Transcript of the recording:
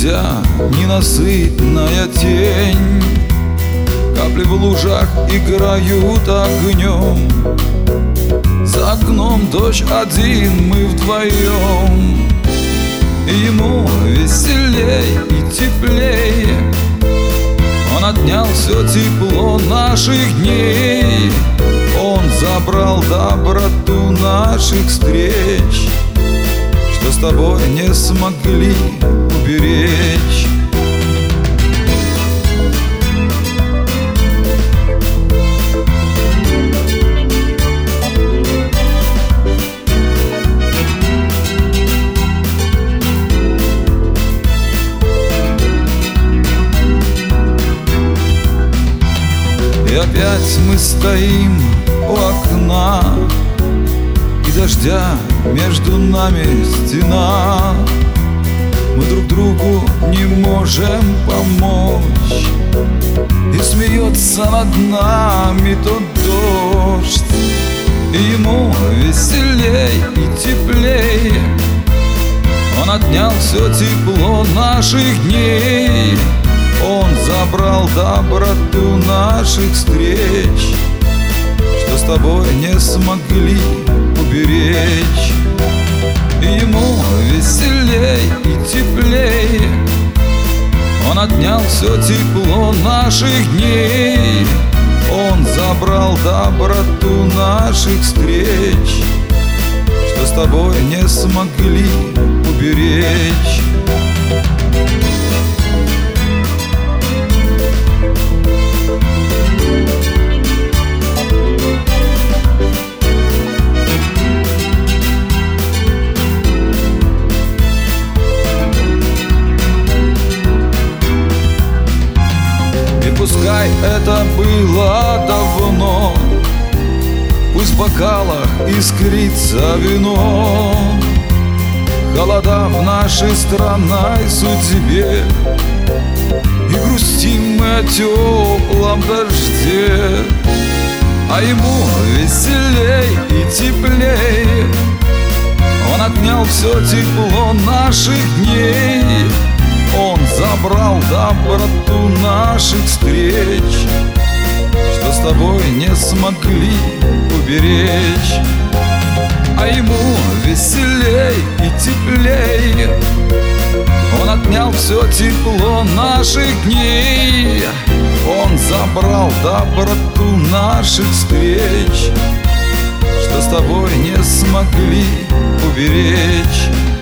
дождя ненасытная тень, капли в лужах играют огнем. За окном дождь один, мы вдвоем, и ему веселей и теплее. Он отнял все тепло наших дней, он забрал доброту наших встреч, что с тобой не смогли уберечь. И опять мы стоим у окна, и дождя между нами стена. Мы друг другу не можем помочь, и смеется над нами тот дождь. И ему веселей и теплее, он отнял все тепло наших дней, он забрал доброту наших встреч, что с тобой не смогли уберечь. И ему веселей и теплее, он отнял все тепло наших дней, он забрал доброту наших встреч, что с тобой не смогли уберечь. Пускай это было давно, пусть в бокалах искрится вино. Холода в нашей странной судьбе, и грустим мы о теплом дожде. А ему веселей и теплее, он отнял все тепло наших дней, он забрал доброту наших встреч, что с тобой не смогли уберечь. А ему веселей и теплее, он отнял все тепло наших дней, он забрал доброту наших встреч, что с тобой не смогли уберечь.